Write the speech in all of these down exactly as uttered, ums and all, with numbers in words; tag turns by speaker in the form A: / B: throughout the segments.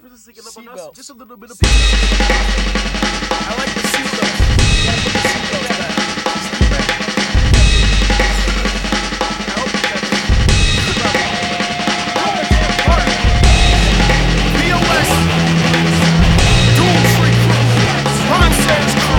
A: person singing up on us.
B: Seatbelts.
A: Just a little bit of.
B: I like the seatbelts. You gotta put the seatbelts back. I hope you got this.
A: B O S. Doomtree Crew. Nonsense Crew.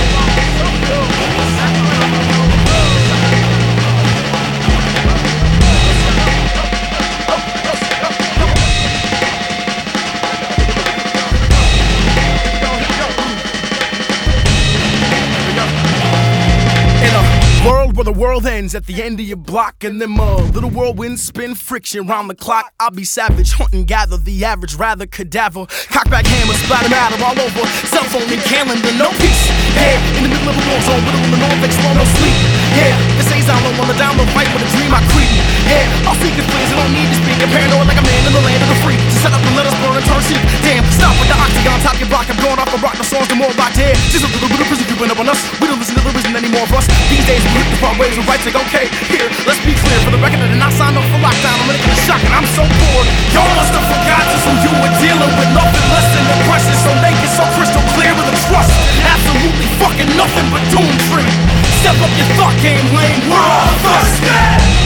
A: World where the world ends at the end of your block, and them uh, little whirlwinds spin friction round the clock. I'll be savage, hunt and gather the average, rather cadaver. Cockback hammer, splatter matter all over. Cell phone and calendar, no peace. Yeah, in the middle of a war zone, middle of the North, slow, no sleep. Yeah, this ain't down low on the down low, fight with a dream I creep. Yeah, I'll seek his plans, I don't need to speak. I'm paranoid like a man in the land of the free. To set up and let us burn and turn sheep. Damn, stop with the octagon, top your block. I'm going off the rock, the songs, the more rock dead. Just a little bit of prison creeping up on us. We don't listen to the reason anymore of us. These days we hit the front ways and right take okay. Here, let's be clear for the record that I did not sign up for lockdown. I'm gonna get a shock and I'm so bored. Y'all must have forgotten who you were dealing with. Nothing less than depression, so naked, so crystal clear with a trust. Absolutely fucking nothing but Doomtree. Step up your thought game, lame. We're all thirsty.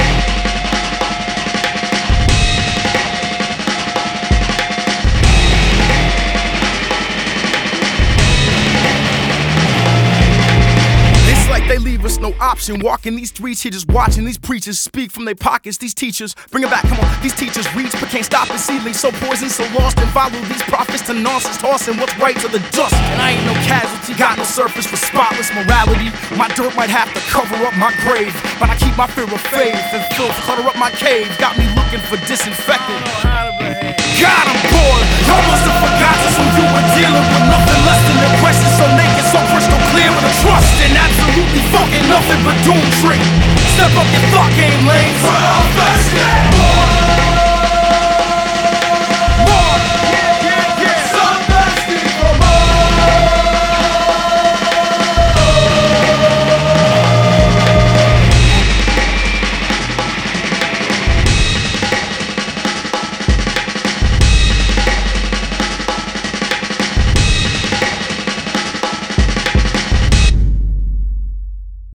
A: They leave us no option. Walking these streets here, just watching these preachers speak from their pockets. These teachers, bring it back, come on. These teachers reach but can't stop it. Seedlings so poisoned, so lost, and follow these prophets to nonsense, tossing what's right to the dust. And I ain't no casualty, got no surface for spotless morality. My dirt might have to cover up my grave, but I keep my fear of faith and filth clutter up my cave. Got me looking for disinfectant. God, I'm bored. Y'all must have forgotten who you were dealing with. Nothing less than depression, so naked, so crystal clear with a trust and absolutely fucking nothing but Doomtree. Step up your thought game, lane. We're all thirsty.